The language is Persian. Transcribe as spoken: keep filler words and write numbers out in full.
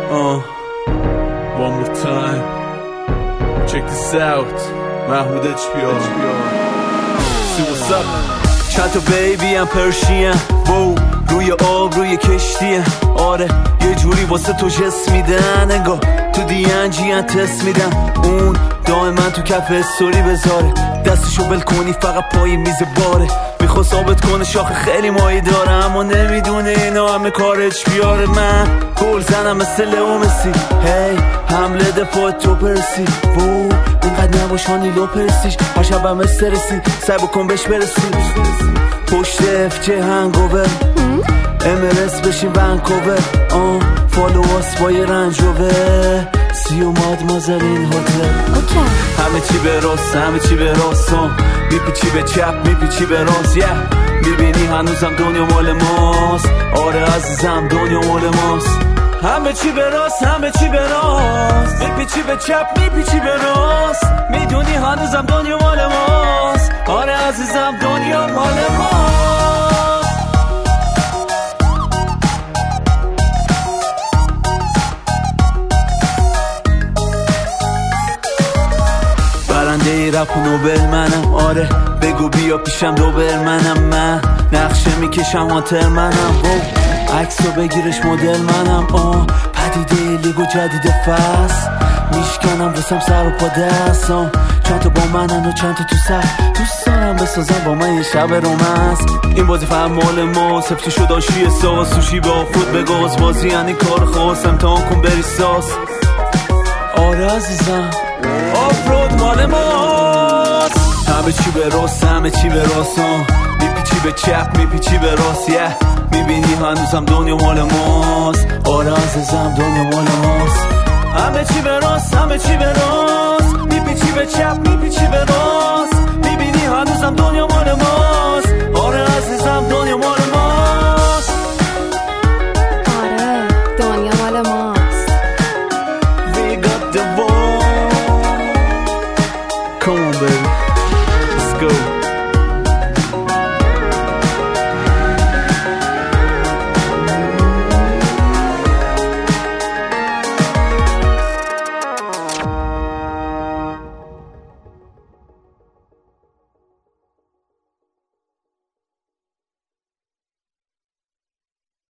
Uh, one more time. Check this out. محمود اچ پی آر. See what's up. چند تا بیبی هم پرشین وو روی آب روی کشتیه. آره یه جوری واسه تو جس میدن انگار تو دیانجی هم تست میدن. اون دائما تو کف استوری بذاره دستشو بل کنی فقط پای میز باره. میخوا ثابت کنه شاخه خیلی مایی داره اما نمیدونه اینا همه کارش بیاره. من گل زنم مثل لئو مسی هی حمله دفاع تو پرسی وو اینقدر نباش هانیلو پرسیش هر شب هم استرسی سعی بکن بهش برسی. پشت اف جه هنگوور امرس بشین ونکوور آن فالو واس با یه رنج روور سی و ماد مازرین هتل. همه چی به راست همه چی به راست میپیچی به چپ میپیچی به راست yeah. میبینی هنوزم دنیا مال ماست. آره عزیزم دنیا مال ماست. همه چی به راست همه چی به راست میپیچی به چپ میپیچی به راست. میدونی هنوزم دنیا مال ماست. آره عزیزم دنیا مال ماست. برنده ای رپ و نوبل منم. آره بگو بیا پیشم دوبل منم. من نقشه میکشم هاتر منم وو عکسو بگیرش مدل منم. آه پدیده لیگو جدید فصل میشکنم واسم سر و پا دستم. چند تا با منن و چند تا تو سر دوست دارم بسازم با من یه شب رومنس. این بازی فهم مال ما سفتی شد آشی ساس سوشی با فوت بگاز بازی یعنی کار خاص امتحان کن بری ساس. آره عزیزم آفرود مال ماست. همه چی به راست همه چی به راست میپیچی به چپ میپیچی به راست yeah. میبینی هنوزم دنیا مال ماست. آره عزیزم دنیا مال ماست. همه چی به راست همه چی به راست میپیچی به چپ میپیچی به راست. میبینی هنوزم دنیا مال ماست. آره عزیزم دنیا مال ماست. آره دنیا مال ماست. We got the ball. Come on baby let's go.